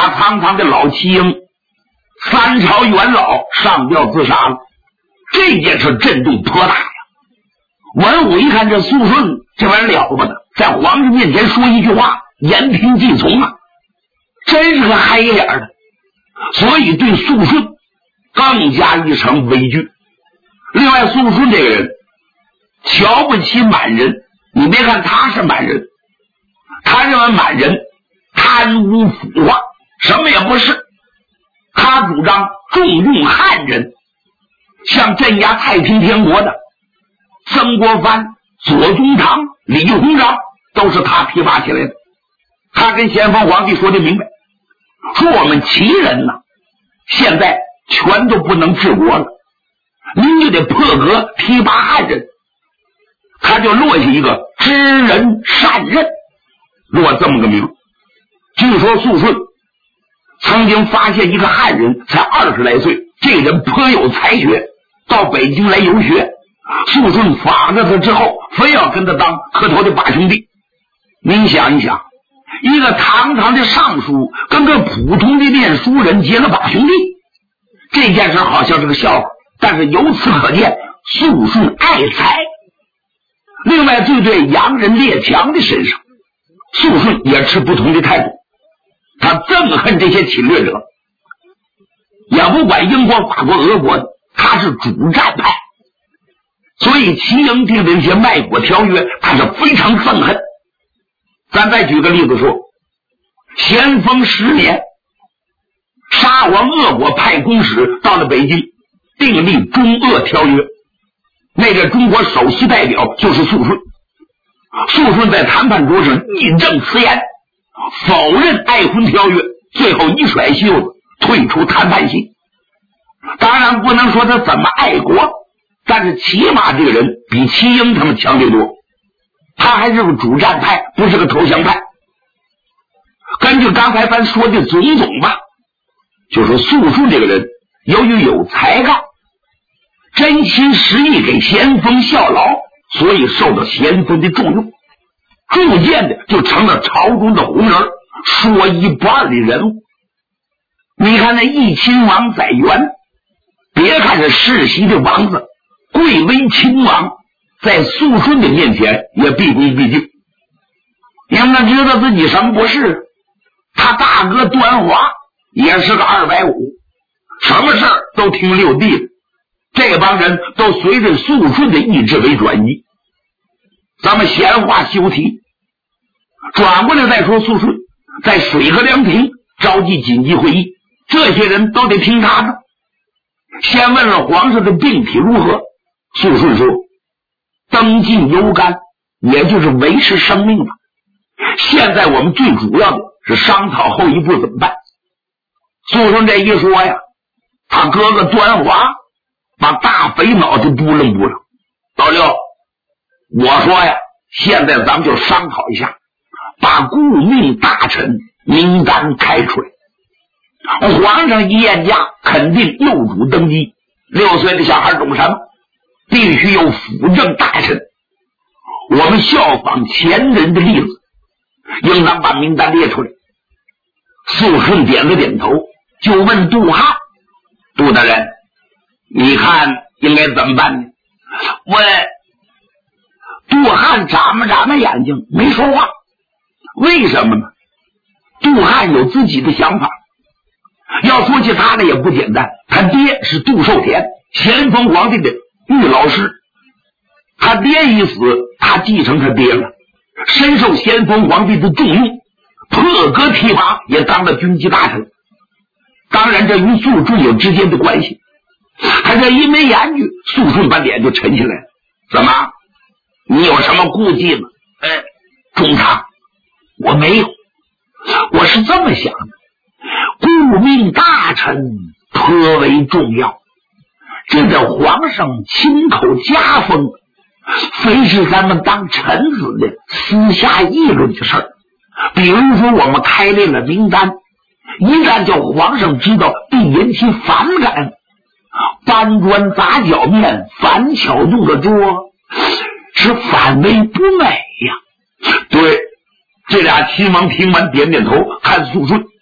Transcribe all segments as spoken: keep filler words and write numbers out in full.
把堂堂的老齐英三朝元老上吊自杀了。这件事震动颇大呀！文武一看这肃顺这玩意儿了不得，在皇上面前说一句话言听计从啊，真是个黑脸的，所以对肃顺更加一层畏惧。另外肃顺这个人瞧不起满人，你别看他是满人，他认为满人贪污腐化，什么也不是。他主张重用汉人，像镇压太平天国的曾国藩、左宗棠、李鸿章都是他提拔起来的。他跟咸丰皇帝说的明白，说我们旗人呢，现在全都不能治国了，您就得破格提拔汉人。他就落下一个知人善任，落这么个名。据说肃顺曾经发现一个汉人才二十来岁，这人颇有才学，到北京来游学。肃顺访着他之后，非要跟他当磕头的把兄弟。您想一想，一个堂堂的尚书跟个普通的念书人结了把兄弟，这件事好像是个笑话，但是由此可见肃顺爱才。另外对对洋人列强的身上，肃顺也持不同的态度。他憎恨这些侵略者，也不管英国、法国、俄国的，他是主战派。所以齐英定的一些卖国条约，他是非常憎恨。咱再举个例子说，咸丰十年，沙皇俄国派公使到了北京，订立中俄条约。那个中国首席代表就是肃顺。肃顺在谈判桌上义正辞严，否认爱婚条约，最后一甩袖子退出谈判席。当然不能说他怎么爱国，但是起码这个人比齐英他们强得多，他还是个主战派，不是个投降派。根据刚才咱说的种种吧，就说肃顺这个人由于有才干，真心实意给咸丰效劳，所以受到咸丰的重用，逐渐的就成了朝中的红人，说一不二的人物。你看那义亲王载垣，别看是世袭的王子，贵为亲王，在肃顺的面前也毕恭毕敬。让他知道自己什么不是。他大哥端华也是个二百五，什么事儿都听六弟的。这帮人都随着肃顺的意志为转移。咱们闲话休提，转过来再说肃顺在水阁凉亭召集紧急会议，这些人都得听他的。先问了皇上的病体如何，肃顺说登进犹干，也就是维持生命吧。现在我们最主要的是商讨后一步怎么办。肃顺这一说呀，他哥哥端华把大肥脑就嘟楞嘟楞。老六，我说呀，现在咱们就商讨一下，把顾命大臣名单开出来。皇上一验驾，肯定幼主登基，六岁的小孩懂什么？必须有辅政大臣。我们效仿前人的例子，应当把名单列出来。肃顺点了点头，就问杜汉：杜大人，你看应该怎么办呢？问杜汉眨巴眨巴眼睛，没说话。为什么呢？杜汉有自己的想法。要说起他呢也不简单，他爹是杜寿田，咸丰皇帝的御老师。他爹一死，他继承他爹了，深受咸丰皇帝的重用，破格提拔，也当了军机大臣。当然这与肃顺有之间的关系。他这一没言语，肃顺把脸就沉起来了。怎么？你有什么顾忌吗？哎，中堂，我没有。我是这么想的，顾命大臣颇为重要，这个皇上亲口加封，非是咱们当臣子的私下议论的事儿。比如说我们开列了名单，一旦叫皇上知道，必引起反感，搬砖砸脚面，反巧动了桌，是反为不美呀。对，这俩亲王听完点点头，看肃顺，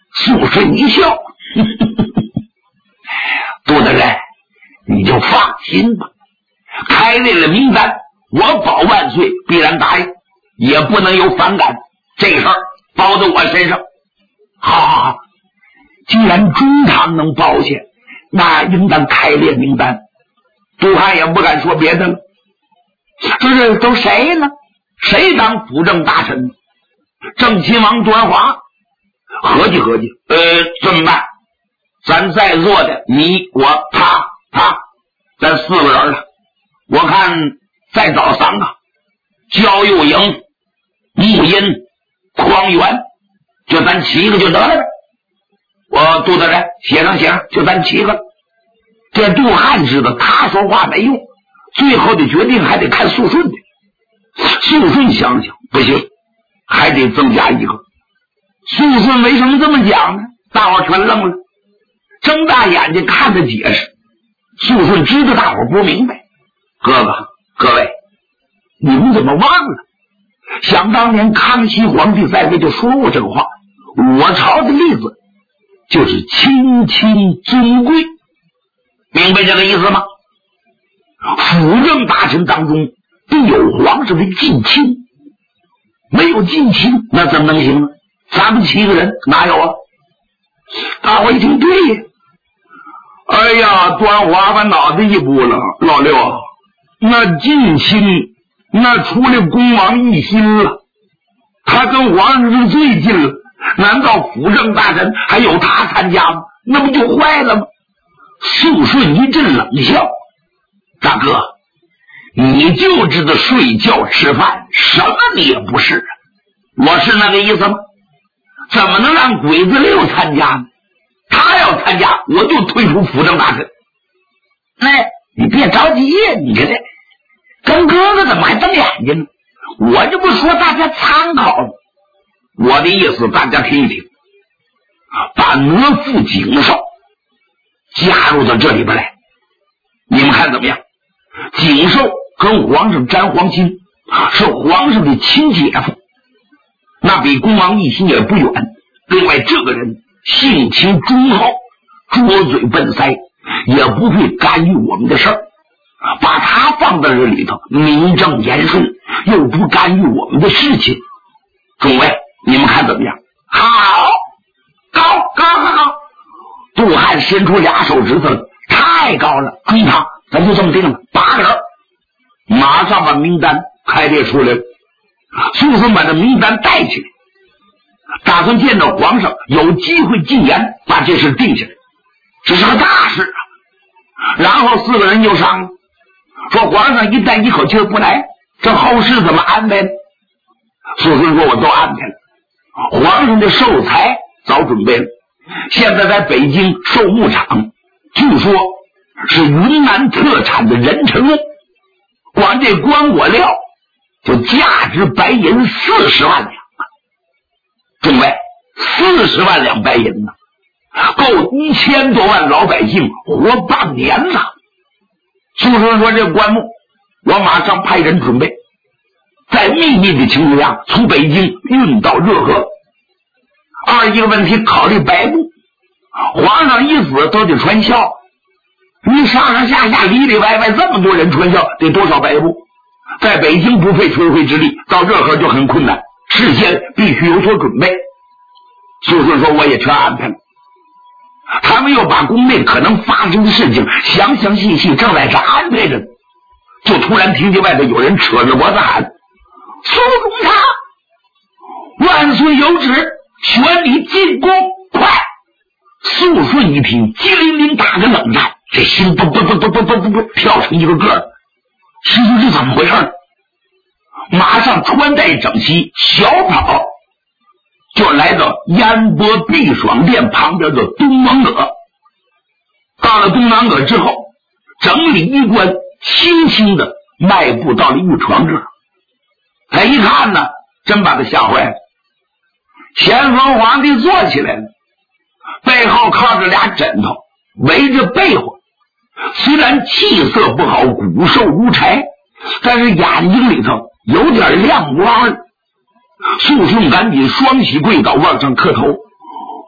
苏顺一笑，呵呵呵杜大人，你就放心吧，开列了名单，我保万岁必然答应，也不能有反感，这个事儿包在我身上。好好好，既然中堂能保险，那应当开列名单。杜汉也不敢说别的了。这是都谁呢？谁当辅政大臣？郑亲王端华合计合计，呃，怎么办？咱在座的你我他他咱四个人了，我看再找三个，焦佑营、穆荫、匡源，就咱七个就得了呗。我杜大人写上写上，就咱七个。这杜汉知道他说话没用，最后的决定还得看肃顺的。肃顺想想不行，还得增加一个。肃顺为什么这么讲呢？大伙全愣了，睁大眼睛看着解释。肃顺知道大伙不明白，哥哥各位，你们怎么忘了？想当年康熙皇帝在位就说过这个话，我朝的例子就是亲亲尊贵，明白这个意思吗？辅政大臣当中必有皇上的近亲，没有近亲那怎么能行呢？咱们七个人哪有啊？大伙一听对呀，哎呀，端华把脑袋一拨了，老六啊，那近亲那除了恭王奕欣了，他跟皇上是最近了，难道辅政大臣还有他参加吗？那不就坏了吗？肃顺一阵冷笑，大哥，你就知道睡觉吃饭，什么你也不是啊！我是那个意思吗？怎么能让鬼子六参加呢？他要参加，我就退出辅政大臣。哎，你别着急呀，你看这跟哥哥怎么还瞪眼睛呢？我这不说大家参考吗？我的意思大家听一听，把额驸景寿加入到这里边来，你们看怎么样？景寿跟皇上沾皇亲，是皇上的亲姐夫，那比恭王奕欣也不远。另外这个人性情忠厚，拙嘴笨腮，也不会干预我们的事儿，把他放在这里头，名正言顺，又不干预我们的事情。诸位你们看怎么样？好，高高高高！杜汉伸出俩手指头，太高了，中堂咱就这么定了，八个人，马上把名单开列出来了。肃顺把这名单带起来，打算见到皇上有机会进言，把这事定下来，这是个大事啊。然后四个人就商量，说皇上一旦一口气不来，这后事怎么安排呢？肃顺说我都安排了，皇上的寿材早准备了，现在在北京寿牧场，据说是云南特产的人参肉，光这棺椁料就价值白银四十万两啊！诸位，四十万两白银呢，够一千多万老百姓活半年了。苏轼说这棺木我马上派人准备，在秘密的情况下从北京运到热河。二一个问题考虑白布，皇上一死都得穿孝，你上上下下里里外外这么多人穿孝，得多少白布？在北京不费吹灰之力，到热河就很困难，事先必须有所准备。苏轼说我也全安排了。他们又把宫内可能发生的事情详详细细正在这安排着，就突然听见外头有人扯着脖子喊：苏中堂，万岁有旨，宣你进宫，快！肃顺一听，机灵灵打个冷战，这心不不不不不不不不跳成一个个儿，心说这怎么回事？马上穿戴整齐，小跑就来到烟波碧爽殿旁边的东王阁。到了东王阁之后，整理衣冠，轻轻的迈步到了御床这儿。他一看呢，真把他吓坏了。乾隆皇帝坐起来了，背后靠着俩枕头，围着被窝，虽然气色不好，骨瘦如柴，但是眼睛里头有点亮光。肃顺赶紧双膝跪倒，往上磕头：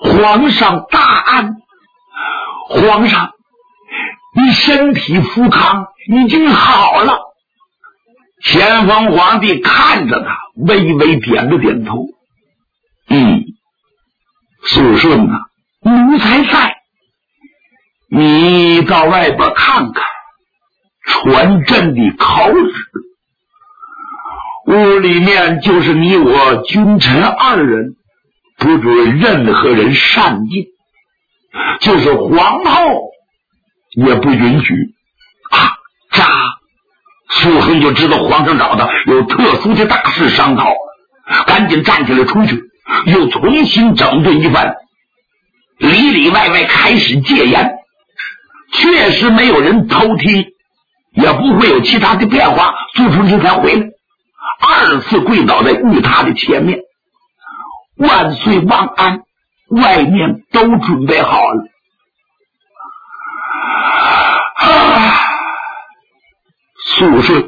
皇上大安，皇上，你身体复康，已经好了。咸丰皇帝看着他，微微点了点头。嗯，肃顺啊，奴才在。你到外边看看，传朕的口旨。屋里面就是你我君臣二人，不准任何人擅进，就是皇后也不允许啊！这苏恒就知道皇上找他有特殊的大事商讨，赶紧站起来出去，又重新整顿一番，里里外外开始戒严。确实没有人偷听，也不会有其他的变化。苏春之才回来，二次跪倒在御榻的前面，万岁万安，外面都准备好了。啊，肃顺，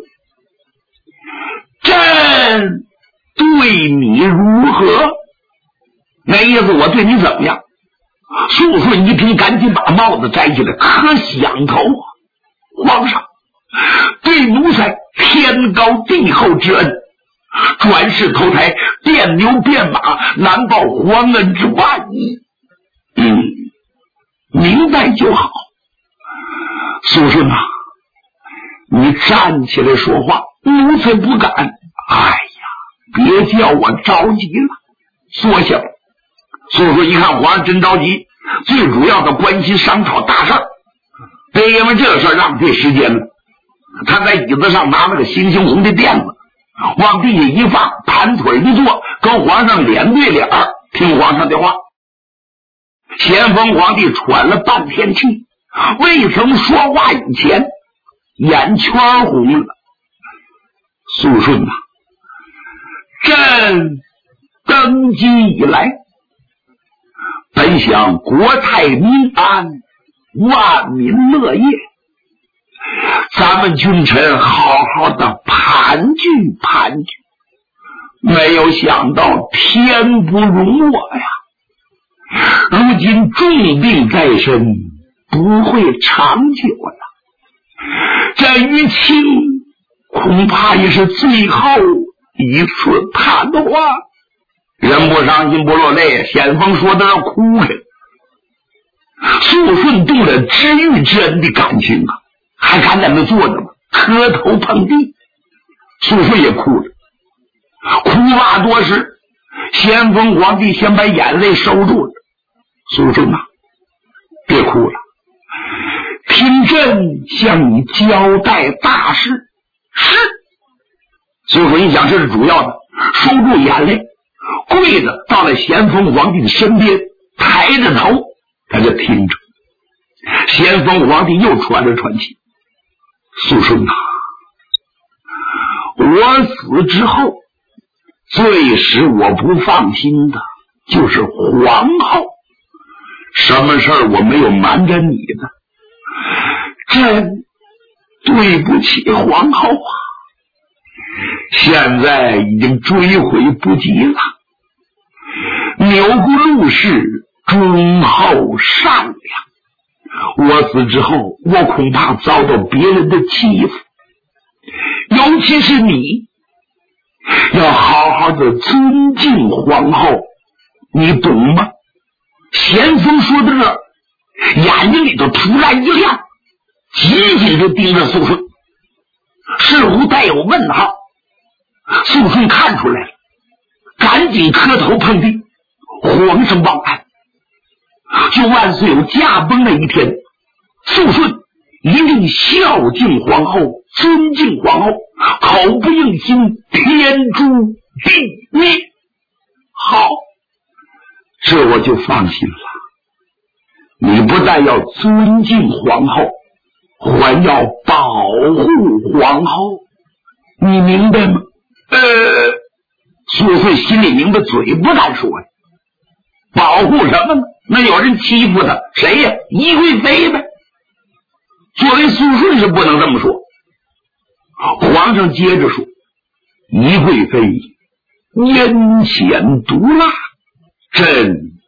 朕对你如何？那意思我对你怎么样？肃顺一听，赶紧把帽子摘起来，可想头啊！皇上对奴才天高地厚之恩，转世投胎变牛变马，难报皇恩之万一。嗯，明白就好。肃顺啊，你站起来说话，奴才不敢。哎呀，别叫我着急了，坐下吧。肃顺一看皇上真着急，最主要的关心商讨大事儿，别因为这个事儿浪费时间了。他在椅子上拿了个猩猩红的垫子，往地下一放，盘腿一坐，跟皇上脸对脸，听皇上的话。咸丰皇帝喘了半天气，未曾说话以前，眼圈红了。肃顺啊，朕登基以来，本想国泰民安，万民乐业，咱们君臣好好的盘踞盘踞，没有想到天不容我呀！如今重病在身，不会长久了。这于卿恐怕也是最后一次谈话。人不伤心不落泪，咸丰说到要哭了。肃顺动了知遇之恩的感情啊，还敢在那坐着吗？磕头碰地。肃顺也哭了，哭罢多时，咸丰皇帝先把眼泪收住了。肃顺啊，别哭了，听朕向你交代大事。是。肃顺一想这是主要的，收住眼泪，跪着到了咸丰皇帝的身边，抬着头他就听着。咸丰皇帝又喘了喘气。肃顺啊，我死之后最使我不放心的就是皇后，什么事儿我没有瞒着你的，朕对不起皇后啊，现在已经追悔不及了。钮祜禄氏忠厚善良，我死之后我恐怕遭到别人的欺负，尤其是你要好好的尊敬皇后，你懂吗？咸丰说到这儿，眼睛里头突然一亮，紧紧地盯着肃顺，似乎带有问号。肃顺看出来了，赶紧磕头碰地，皇上万安。就万岁有驾崩那一天，肃顺一定孝敬皇后，尊敬皇后，口不应心，天诛地灭。好，这我就放心了。你不但要尊敬皇后，还要保护皇后，你明白吗？呃，苏荪心里明白，嘴不敢说呀。保护什么呢？那有人欺负他，谁呀？宜贵妃呗。作为苏顺是不能这么说。皇上接着说，宜贵妃阴险毒辣，朕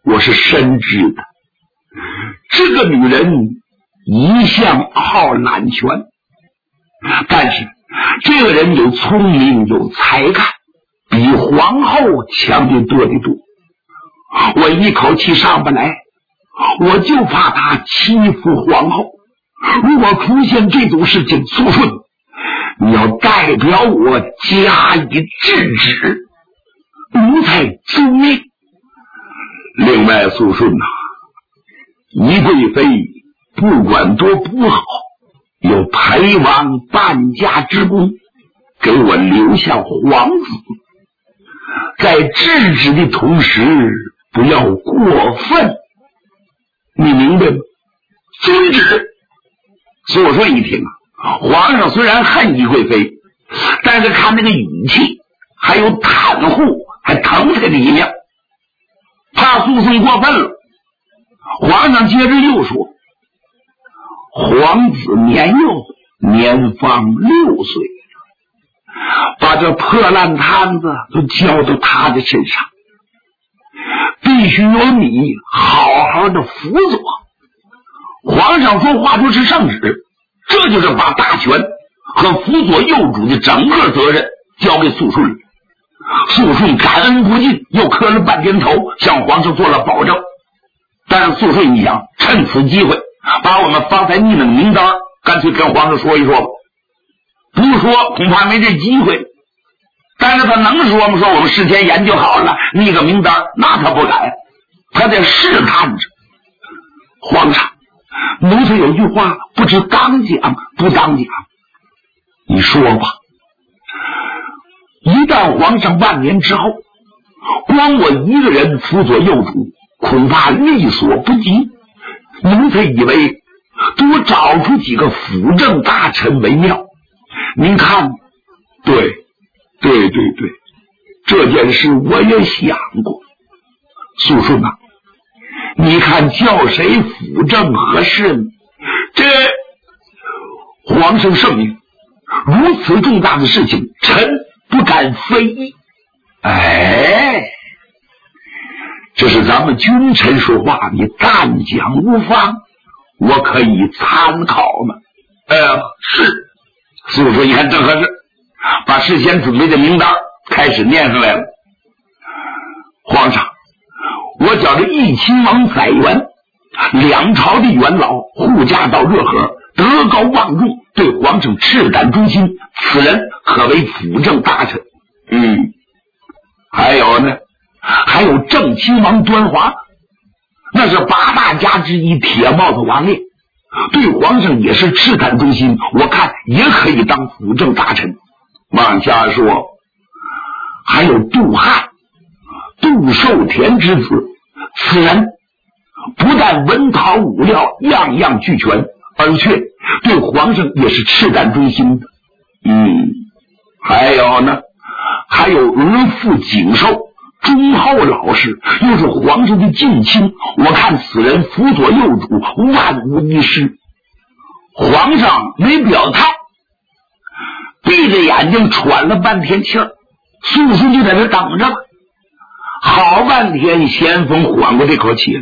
我是深知的。这个女人一向好揽权，但是这个人有聪明有才干，比皇后强得多得多。我一口气上不来，我就怕她欺负皇后。如果出现这种事情，苏顺，你要代表我加以制止，奴才遵命。另外，苏顺呐、啊，宜贵妃不管多不好，有陪王半家之功，给我留下皇子，在制止的同时不要过分，你明白吗？遵旨。苏顺一听啊，皇上虽然恨宜贵妃，但是看那个语气还有袒护还疼他的一面，怕苏顺过分了。皇上接着又说，皇子年幼，年方六岁，把这破烂摊子都交到他的身上，必须由你好好的辅佐。皇上说话就是圣旨，这就是把大权和辅佐幼主的整个责任交给苏顺了。苏顺感恩不尽，又磕了半天头，向皇上做了保证。但是苏顺一想，趁此机会把我们方才拟的名单干脆跟皇上说一说吧。不说恐怕没这机会，但是他能说吗？说我们事先研究好了拟个名单，那他不敢，他得试探着。皇上，奴才有句话不知当讲不当讲，你说吧。一旦皇上万年之后，光我一个人辅佐幼主，恐怕力所不及。奴才以为多找出几个辅政大臣为妙。您看，对对对对，这件事我也想过。苏顺啊，你看叫谁辅政合适呢？这皇上圣明，如此重大的事情，臣不敢非议。哎，这是咱们君臣说话，你但讲无妨，我可以参考嘛。呃，是。苏说一看正合适，把事先准备的名单开始念上来了。皇上，我觉着义亲王载元，两朝的元老，护驾到热河，德高望重，对皇上赤胆忠心，此人可为辅政大臣。嗯，还有呢，还有正亲王端华，那是八大家之一，铁帽子王爷，对皇上也是赤胆忠心，我看也可以当辅政大臣。往下说，还有杜汉，杜寿田之子，此人不但文韬武料样样俱全，而且对皇上也是赤胆忠心的。嗯，还有呢，还有儿父景寿，忠厚老实，又是皇上的近亲，我看此人辅佐幼主万无一失。皇上没表态，闭着眼睛喘了半天气儿，苏苏就在这等着吧。好半天，咸丰缓过这口气了。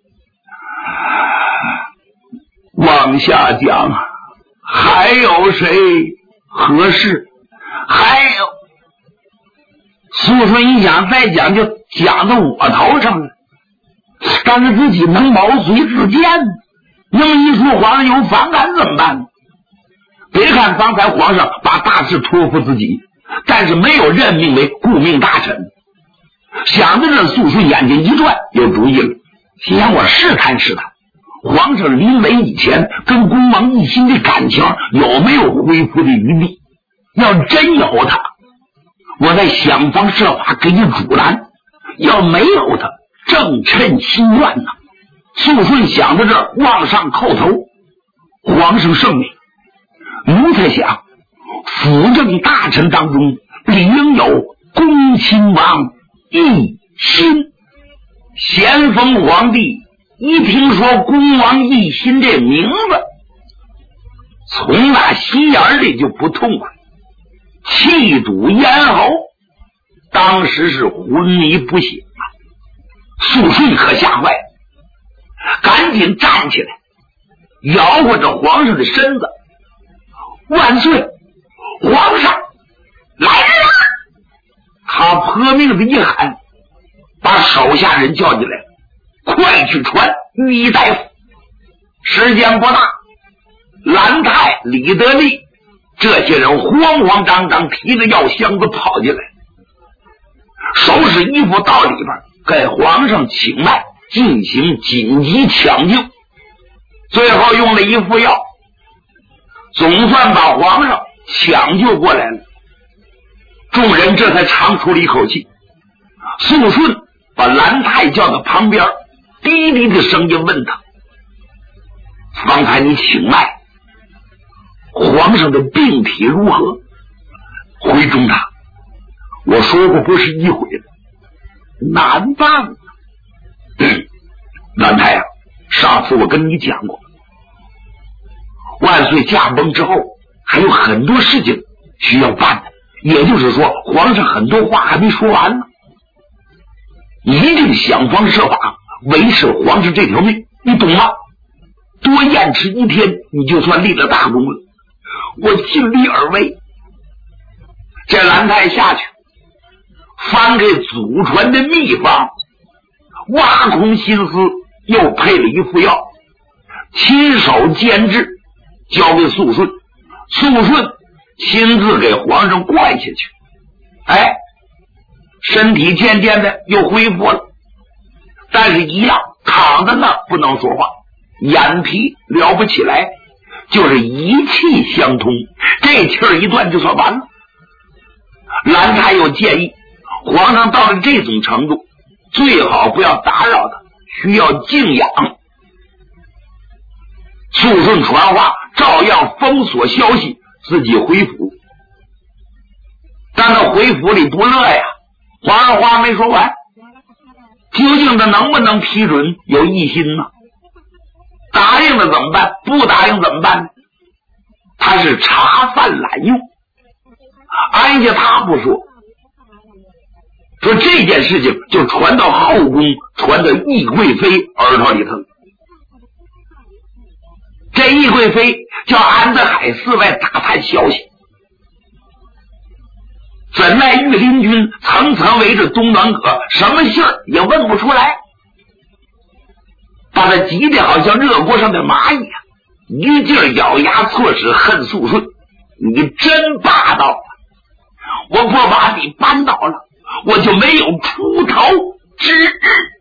往下讲，还有谁合适？还有苏顺一想再讲就讲到我头上了，但是自己能毛遂自荐，那么一说皇上有反感怎么办？别看方才皇上把大事托付自己，但是没有任命为顾命大臣。想着这，苏顺眼睛一转，有主意了，心想我试探试探皇上临危以前跟恭王奕欣的感情有没有恢复的余地。要真有他，我再想方设法给你阻拦；要没有他，正趁心乱呢。苏顺想到这儿，往上叩头。皇上圣明，奴才想辅政大臣当中理应有恭亲王奕欣。咸丰皇帝一听说恭王奕欣这名字，从那心眼里就不痛快，气堵咽喉，当时是昏迷不醒啊。 肃顺可吓坏了，赶紧站起来，摇晃着皇上的身子，万岁，皇上来人了！他破命的一喊，把手下人叫进来，快去传御医大夫。时间不大，兰太、李德利这些人慌慌张张提着药箱子跑进来，收拾衣服到里边给皇上请脉，进行紧急抢救。最后用了一副药，总算把皇上抢救过来了。众人这才长出了一口气。肃顺把兰太叫到旁边，低低的声音问他：方才你请脉，皇上的病体如何？回中他，我说过不是一回了，难办啊。嗯，兰太啊，上次我跟你讲过，万岁驾崩之后还有很多事情需要办的，也就是说皇上很多话还没说完呢，一定想方设法维持皇上这条命，你懂吗？多延迟一天，你就算立了大功了，我尽力而为。这兰太下去翻给祖传的秘方，挖空心思又配了一副药，亲手监制交给肃顺，肃顺亲自给皇上灌下去。哎，身体渐渐的又恢复了，但是一样躺在那不能说话，眼皮撩不起来，就是一气相通，这气儿一断就算完了。兰太又建议皇上到了这种程度，最好不要打扰他，需要静养。肃顺传话，照样封锁消息，自己回府。但他回府里不乐呀，皇上话没说完，究竟他能不能批准有异心呢？答应了怎么办？不答应怎么办呢？他是茶饭懒用，安下他不说，说这件事情就传到后宫，传到懿贵妃耳朵里头。这懿贵妃叫安德海寺外打探消息，怎奈御林军层层围着东暖阁，什么信儿也问不出来，把他急得好像热锅上的蚂蚁啊，一劲儿咬牙错齿恨肃顺，你真霸道啊！我不把你扳倒了，我就没有出头之日。